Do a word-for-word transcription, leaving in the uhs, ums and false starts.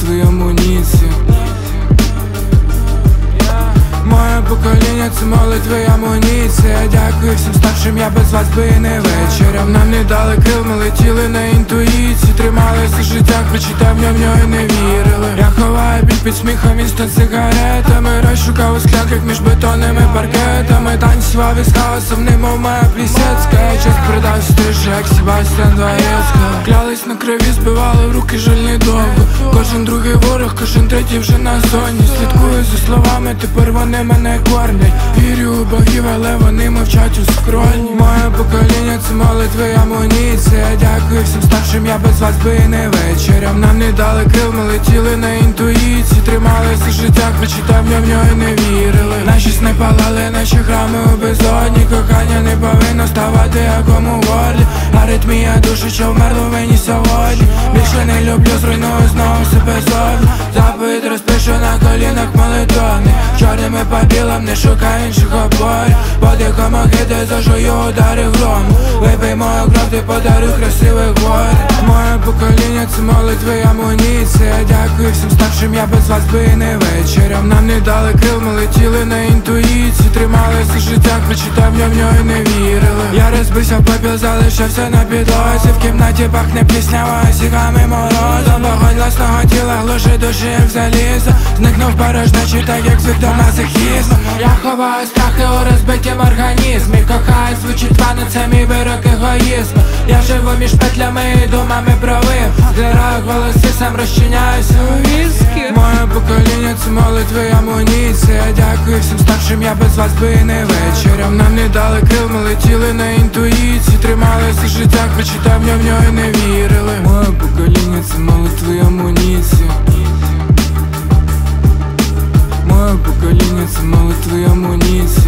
молитви і амуніція. Моє покоління це молитви і амуніція. Дякую всім старшим, я без вас би і не вечерям. Нам не дали крил, ми летіли на інтуїції. Трималися життя, прочитав в нього і не вірили. Я ховаю біль під сміхом і сто сигаретами. Розшукав у склянках між бетонними паркетами. Танцював із хаосом, немов моя плісецька. Я час придав стрижу, як Себастьян Дворецька. Клялись на крові, збивали в руки, жаль недовго. Кожен другий ворог, кожен третій вже на зоні. Слідкую за словами, тепер вони мене кормлять. Вірю у богів, але вони мовчать у скроні. Моє покоління це молитви і амуніція. Дякую всім старшим, я без вас би і не вечерям. Нам не дали крил, ми летіли на інтуїції. Трималися життя, прочитав в нього і не вірили. Наші сни палали, наші храми у безодні. Кохання не повинно ставати як у горлі. Аритмія душі, що вмерла в мені сьогодні. Більше не люблю, зруйную знову себе зовні. Запит розпишу на колінах молитовні. Чорними по білим, не шукай інших опорів. Подихом охити, зажую удари грому. Випий мою кров, ти подаруй красивих гор. Моє покоління це молитви і амуніція. Дякую всім старшим, я без вас би і не вечерям. Нам не дали крил, ми летіли на інтуїції. Трималися життя, прочитав в нього і не вірили. Я розбився в попіл, залишився на підлозі. В кімнаті пахне пліснявою, сігами морозом. Вогонь власного тіла глушить душі, як залізо. Зникнув порожнечі, так як звик до мазохізму. Я ховаю страхи у розбитім організмі. Кохаю, звучить пану, це мій вирок егоїзму. Я живу між петлями і думами про вим. Здираю голоси, сам розчиняюся у віскі. Моє покоління це молитви і амуніція. Дякую всім старшим, я без вас би і не вечерям. Нам не дали крил, ми летіли на інтуїції. Трималися життя, прочитав в нього і не вірили. Моє покоління це молитви і амуніція. Моє покоління це молитви і амуніція.